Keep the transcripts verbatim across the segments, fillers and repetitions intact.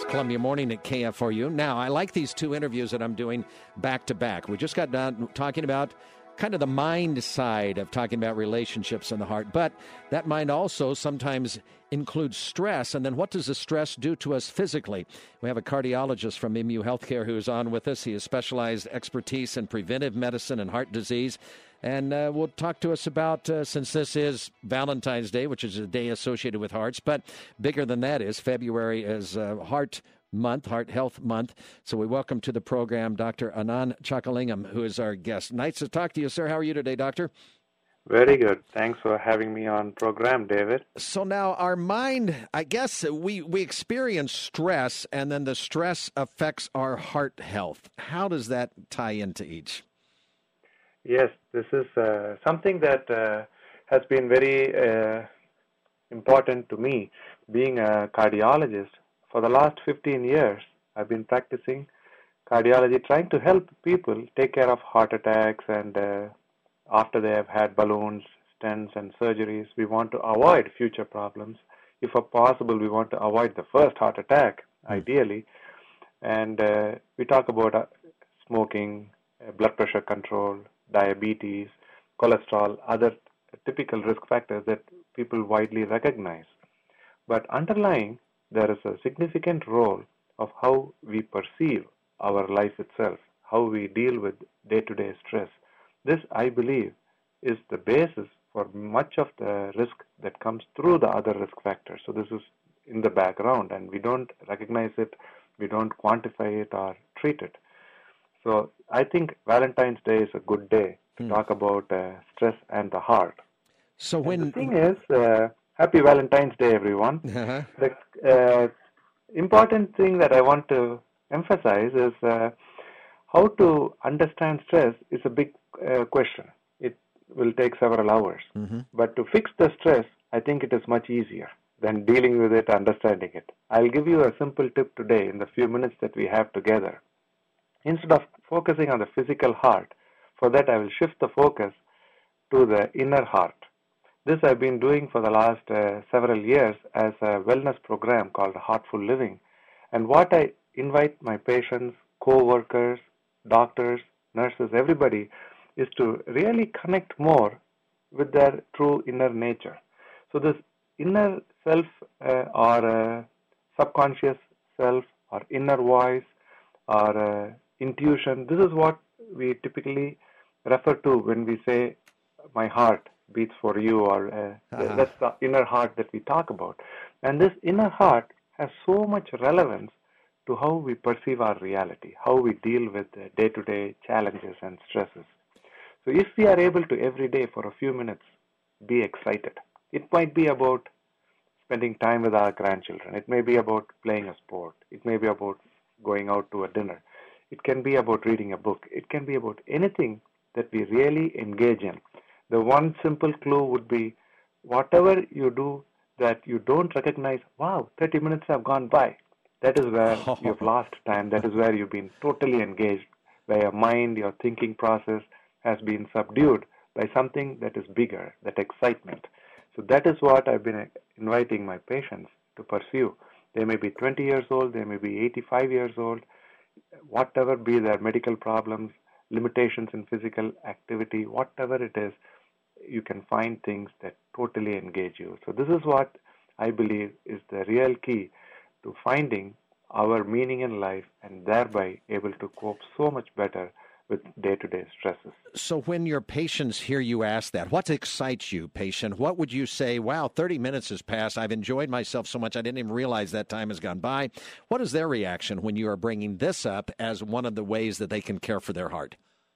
Columbia Morning at K F R U. Now, I like these two interviews that I'm doing back to back. We just got done talking about kind of the mind side of talking about relationships and the heart, but that mind also sometimes includes stress. And then what does the stress do to us physically? We have a cardiologist from M U Healthcare who is on with us. He has specialized expertise in preventive medicine and heart disease. And uh, will talk to us about, uh, since this is Valentine's Day, which is a day associated with hearts, but bigger than that is February is uh, Heart Month, Heart Health Month. So we welcome to the program Doctor Anand Chockalingam, who is our guest. Nice to talk to you, sir. How are you today, doctor? Very good. Thanks for having me on program, David. So now our mind, I guess we, we experience stress, and then the stress affects our heart health. How does that tie into each? Yes, this is uh, something that uh, has been very uh, important to me. Being a cardiologist, for the last fifteen years, I've been practicing cardiology, trying to help people take care of heart attacks, and uh, after they have had balloons, stents, and surgeries, we want to avoid future problems. If possible, we want to avoid the first heart attack, ideally. And uh, we talk about uh, smoking, uh, blood pressure control, diabetes, cholesterol, other typical risk factors that people widely recognize. But underlying, there is a significant role of how we perceive our life itself, how we deal with day-to-day stress. This, I believe, is the basis for much of the risk that comes through the other risk factors. So this is in the background, and we don't recognize it, we don't quantify it or treat it. So I think Valentine's Day is a good day to hmm. talk about uh, stress and the heart. So when and the thing is, uh, happy Valentine's Day, everyone. Uh-huh. The uh, important thing that I want to emphasize is uh, how to understand stress is a big uh, question. It will take several hours. Mm-hmm. But to fix the stress, I think it is much easier than dealing with it, understanding it. I'll give you a simple tip today in the few minutes that we have together. Instead of focusing on the physical heart, for that I will shift the focus to the inner heart. This I've been doing for the last uh, several years as a wellness program called Heartful Living. And what I invite my patients, co-workers, doctors, nurses, everybody, is to really connect more with their true inner nature. So this inner self uh, or uh, subconscious self or inner voice or uh, intuition, this is what we typically refer to when we say my heart beats for you, or uh, uh-huh. that's the inner heart that we talk about. And this inner heart has so much relevance to how we perceive our reality, how we deal with uh, day-to-day challenges and stresses. So if we are able to every day for a few minutes be excited, it might be about spending time with our grandchildren, it may be about playing a sport, it may be about going out to a dinner, it can be about reading a book, it can be about anything that we really engage in. The one simple clue would be whatever you do that you don't recognize, wow, thirty minutes have gone by. That is where oh. you've lost time. That is where you've been totally engaged, where your mind, your thinking process has been subdued by something that is bigger, that excitement. So that is what I've been inviting my patients to pursue. They may be twenty years old, they may be eighty-five years old, whatever be their medical problems, limitations in physical activity, whatever it is, you can find things that totally engage you. So this is what I believe is the real key to finding our meaning in life and thereby able to cope so much better with day-to-day stresses. So when your patients hear you ask that, what excites you, patient? What would you say, wow, thirty minutes has passed. I've enjoyed myself so much I didn't even realize that time has gone by. What is their reaction when you are bringing this up as one of the ways that they can care for their heart?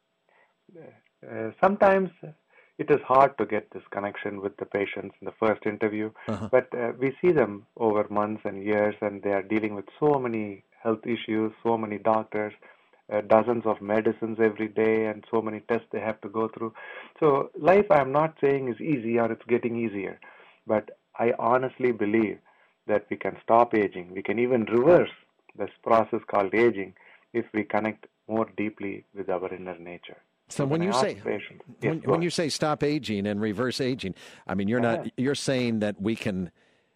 Uh, sometimes it is hard to get this connection with the patients in the first interview, uh-huh. but uh, we see them over months and years, and they are dealing with so many health issues, so many doctors, uh, dozens of medicines every day, and so many tests they have to go through. So life, I'm not saying is easy or it's getting easier, but I honestly believe that we can stop aging. We can even reverse this process called aging if we connect more deeply with our inner nature. So when, when you say patients, when, yes, when you say stop aging and reverse aging, I mean you're not you're saying that we can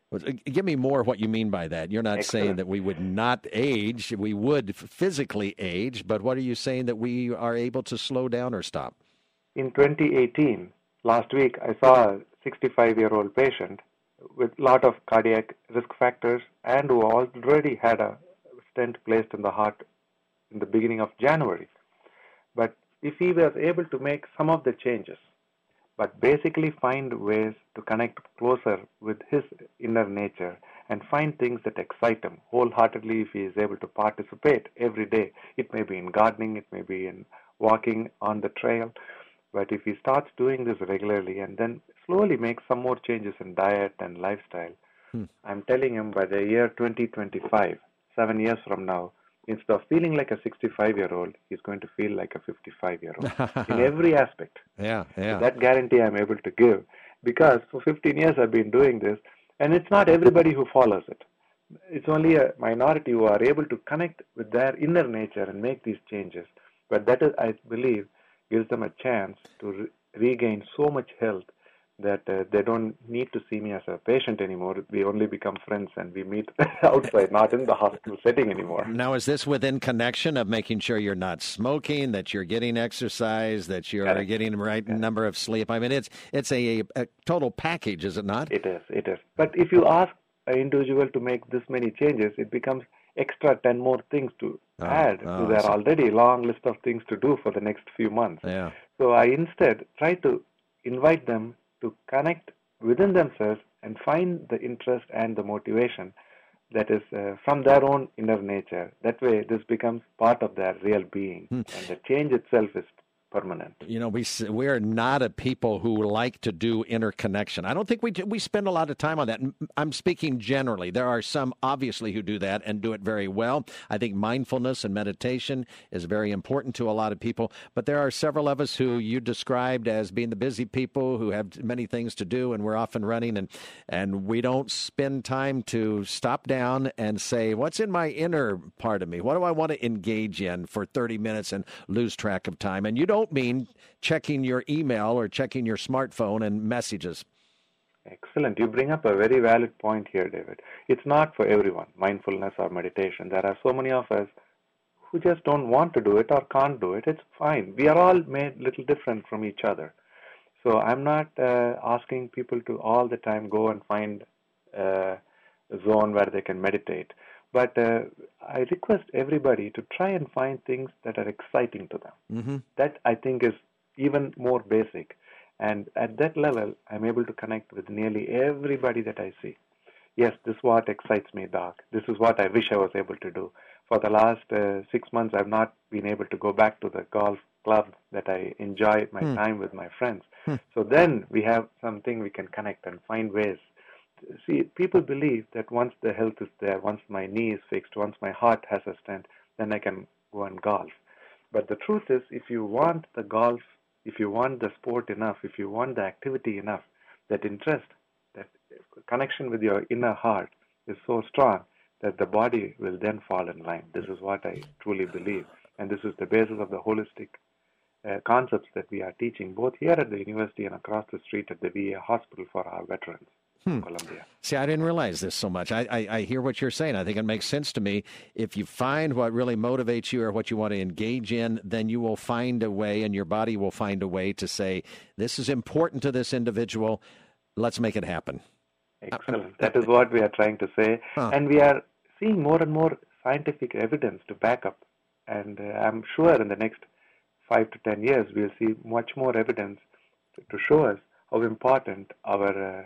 Well, uh, Give me more what you mean by that. You're not Excellent. saying that we would not age. We would physically age, but what are you saying that we are able to slow down or stop? In twenty eighteen, last week, I saw a sixty-five-year-old patient with a lot of cardiac risk factors and who already had a stent placed in the heart in the beginning of January. But if he was able to make some of the changes, but basically find ways to connect closer with his inner nature and find things that excite him wholeheartedly, if he is able to participate every day. It may be in gardening, it may be in walking on the trail, but if he starts doing this regularly and then slowly makes some more changes in diet and lifestyle, hmm. I'm telling him by the year twenty twenty-five, seven years from now, instead of feeling like a sixty-five-year-old, he's going to feel like a fifty-five-year-old in every aspect. Yeah, yeah. So that guarantee I'm able to give, because for fifteen years I've been doing this, and it's not everybody who follows it. It's only a minority who are able to connect with their inner nature and make these changes. But that is, I believe, gives them a chance to re- regain so much health that uh, they don't need to see me as a patient anymore. We only become friends and we meet outside, not in the hospital setting anymore. Now, is this within connection of making sure you're not smoking, that you're getting exercise, that you're Correct. getting the right Correct. number of sleep? I mean, it's it's a, a total package, is it not? It is, it is. But if you ask an individual to make this many changes, it becomes extra ten more things to oh, add oh, to their already long list of things to do for the next few months. Yeah. So I instead try to invite them to connect within themselves and find the interest and the motivation that is uh, from their own inner nature. That way, this becomes part of their real being, hmm. and the change itself is permanent. You know, we we're not a people who like to do interconnection. I don't think we do, we spend a lot of time on that. I'm speaking generally. There are some obviously who do that and do it very well. I think mindfulness and meditation is very important to a lot of people. But there are several of us who you described as being the busy people who have many things to do, and we're often running, and and we don't spend time to stop down and say, what's in my inner part of me? What do I want to engage in for thirty minutes and lose track of time? And you don't mean checking your email or checking your smartphone and messages. Excellent. You bring up a very valid point here, David. It's not for everyone, mindfulness or meditation. There are so many of us who just don't want to do it or can't do it. It's fine. We are all made a little different from each other. So I'm not uh, asking people to all the time go and find uh, a zone where they can meditate. But uh, I request everybody to try and find things that are exciting to them. Mm-hmm. That, I think, is even more basic. And at that level, I'm able to connect with nearly everybody that I see. Yes, this is what excites me, Doc. This is what I wish I was able to do. For the last uh, six months, I've not been able to go back to the golf club that I enjoy my mm. time with my friends. Mm. So then we have something we can connect and find ways. See, people believe that once the health is there, once my knee is fixed, once my heart has a stent, then I can go and golf. But the truth is, if you want the golf, if you want the sport enough, if you want the activity enough, that interest, that connection with your inner heart is so strong that the body will then fall in line. This is what I truly believe. And this is the basis of the holistic uh, concepts that we are teaching, both here at the university and across the street at the V A hospital for our veterans. Hmm. Colombia. See, I didn't realize this so much. I, I, I hear what you're saying. I think it makes sense to me. If you find what really motivates you or what you want to engage in, then you will find a way, and your body will find a way to say, this is important to this individual. Let's make it happen. Excellent. That is what we are trying to say. Huh. And we are seeing more and more scientific evidence to back up. And uh, I'm sure in the next five to ten years, we'll see much more evidence to, to show us how important our uh,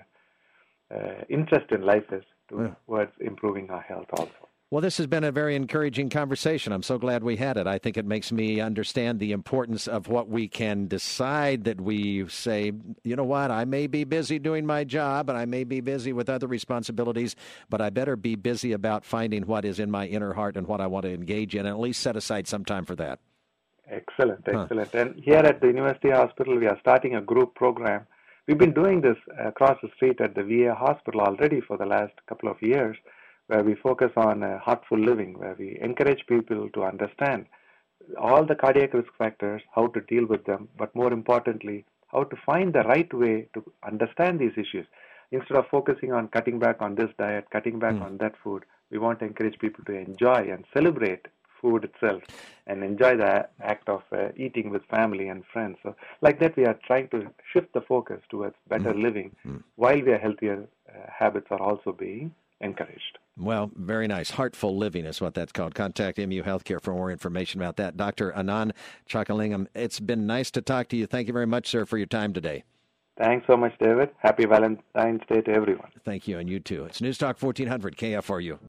Uh, interest in life is towards yeah. improving our health also. Well, this has been a very encouraging conversation. I'm so glad we had it. I think it makes me understand the importance of what we can decide, that we say, you know what, I may be busy doing my job and I may be busy with other responsibilities, but I better be busy about finding what is in my inner heart and what I want to engage in, and at least set aside some time for that. Excellent, excellent. Huh. And here at the University Hospital, we are starting a group program. We've been doing this across the street at the V A hospital already for the last couple of years, where we focus on uh, heartful living, where we encourage people to understand all the cardiac risk factors, how to deal with them, but more importantly, how to find the right way to understand these issues. instead of focusing on cutting back on this diet, cutting back mm. on that food, we want to encourage people to enjoy and celebrate food itself and enjoy the act of uh, eating with family and friends. So like that, we are trying to shift the focus towards better mm. living mm. while we are healthier uh, habits are also being encouraged. Well, very nice. Heartful living is what that's called. Contact M U Healthcare for more information about that. Doctor Anand Chockalingam, it's been nice to talk to you. Thank you very much, sir, for your time today. Thanks so much, David. Happy Valentine's Day to everyone. Thank you, and you too. It's News Talk fourteen hundred K F R U.